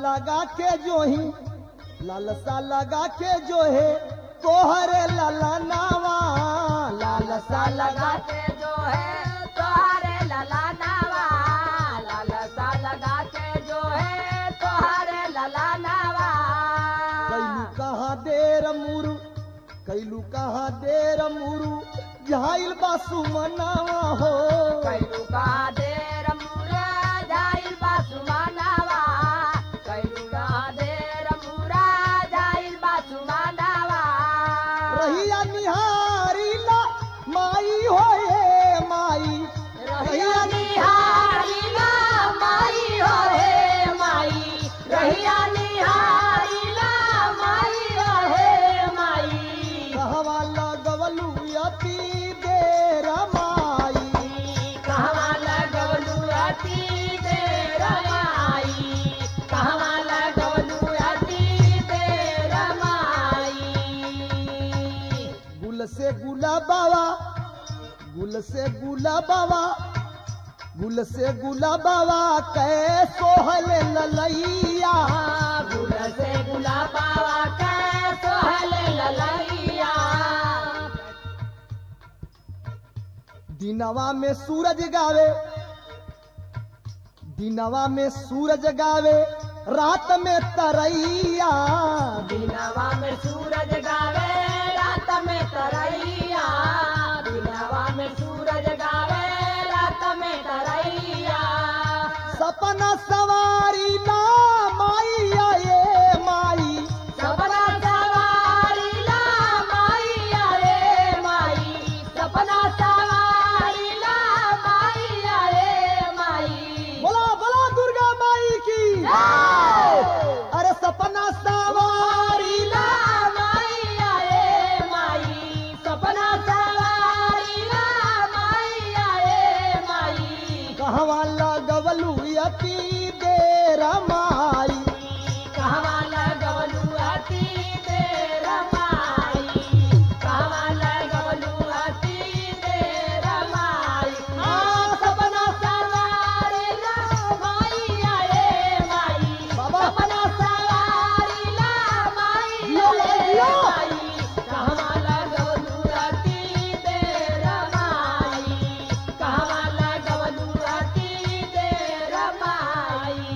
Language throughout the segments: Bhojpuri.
लगा के जो ही लालसा लगा के जो है तोहरे ललनावा लालसा लगा के जो है तोहरे ललनावा लालसा लगा के जो है तोहरे ललनावा कैलू कहाँ देर मुरु कैलू कहाँ देर मुरु झाइल बासु मनावा हो कैलू का देर मुरा जाइल बासुमानावा कैलू का देर मुरा जाइल बासुमानावा रहिया निहारी ला माई होए माई रहिया निहारी ला माई हो हे माई रहिया निहारी ला माई हो हे माई कहवा लगवलू अति देर माई कहवा लगवलू अति देर माई कहवा लगवलू अति देर माई गुल से गुलाबावा गुल से गुलाबावा गुल से गुलाबावा कै सोहल ललैया गुल से गुलाबावा के सोहल ललैया दिनवा में सूरज गावे दिनवा में सूरज गावे रात में तरैया दिनवा में सूरज गावे रात में तरैया दिनवा में सूरज गावे रात में तरैया सपना सवारी ना माई आए माई सपना सवारी ला माई आए माई सपना सवारी ला माई आए माई बोला बोला दुर्गा माई की अरे सपना सवारी ला माई आए माई सपना सवारी ला माई आए माई कहवा लगवलू अति देर माई कहवा लगवलू अति देर माई कहवा लगवलू अति देर माई सपना सवारी ला माई आए माई बाबा। सपना सवारी ला माई जियो, आए जियो। माई कहवा लगवलू अति देर माई कहवा लगवलू अति देर माई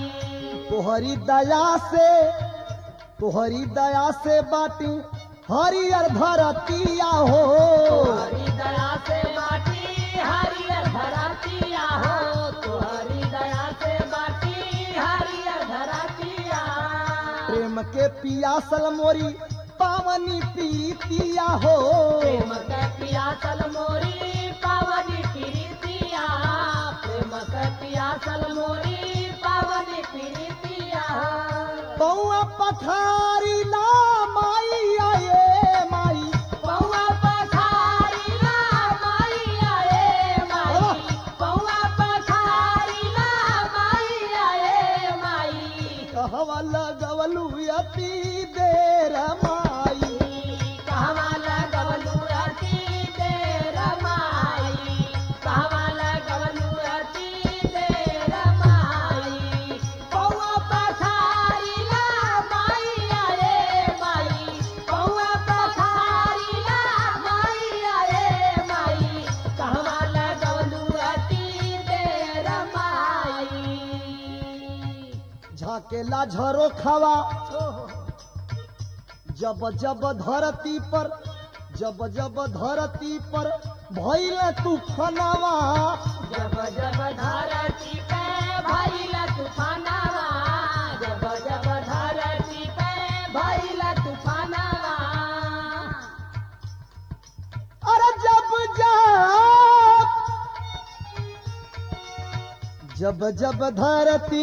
तोहरी दया से बाटी हरियर धरतिया हो हरी दया से बाटी हरियर धरतिया हो तोहरी दया से बाटी हरियर धरतिया प्रेम के पियासल मोरी पावनी प्रीतिया हो प्रेम के पियासल मोरी पावनी प्रीतिया प्रेम के पियासल मोरी पावनी प्रीतिया बउआ पठारी ला माई आए माई पौआ पखारी ला माई आए माई पौआ पखारी ला माई आए माई कहवा लगवलू अति देर माई कहवा लगवलू अति देर माई कहवा लगवलू अति देर माई पौआ पखारी ला माई आए माई पौआ पखारी ला माई आए माई कहवा लगवलू अति देर माई झाकेला झरो खावा जब जब धरती पर भइल तूफानवा जब जब धरती पे भइल तूफानवा जब जब धरती पे भइल तूफानवा अरे जब धरती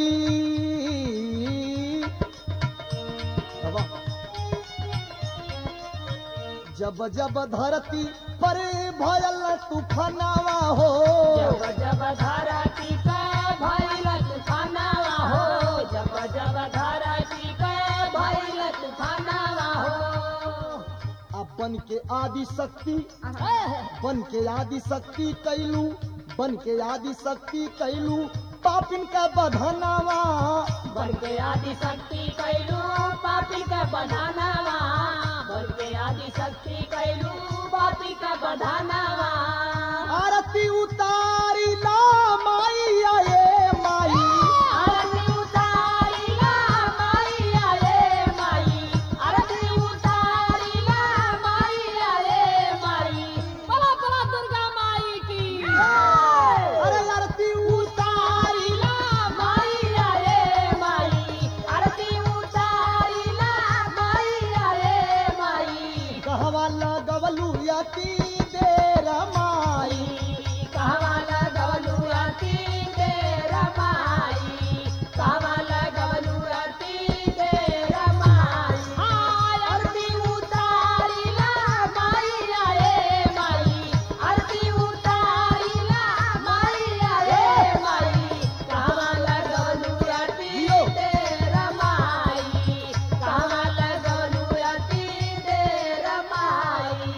जब धरती पर भयल तूफानवा हो जब जब धरती पे भइल तूफानवा हो जब जब धरती पे भइल तूफानवा हो बन के आदि शक्ति बन के आदि शक्ति कैलू पापिन का बधनवा बन के आदि शक्ति कैलू पापी का बधानावा बन के आदि शक्ति कैलू पापी का बधानावा आरती उतारी ला माई आए माई आरती उतारी ला माई आए माई आरती उतारी ला माई आए माई बोला बोला दुर्गा माई की अरे आरती उतारी ला माई आए माई आरती उतारी ला माई आए माई कहवा लगवलू यती देर माई कहवाला गवलू अति देर माई कहवाला गवलू अति देर माई आरती उतारी ला माई आए माई आरती उतारी ला माई आए माई कहवाला गवलू अति देर माई कहवाला गवलू अति देर माई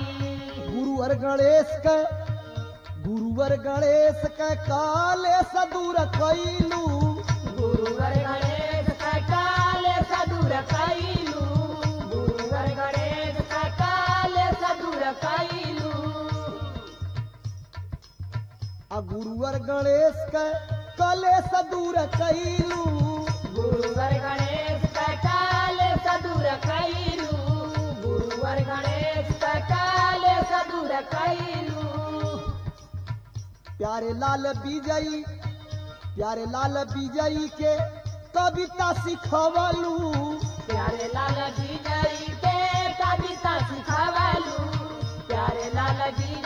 गुरुवर गणेश के काले सदूर कैलू गुरुवर गणेश का काले सदूर कैलू गुरुवर गणेश का काले सदूर कैलू आ गुरुवर गणेश के काले सदूर कैलू गुरुवर गणेश का काले सदूर कैलू गुरुवर गणेश का काले सदूर कैलू प्यारे लाल विजयी के कविता सिखवलू प्यारे लाल विजयी के कविता सिखवलू प्यारे लाल विजयी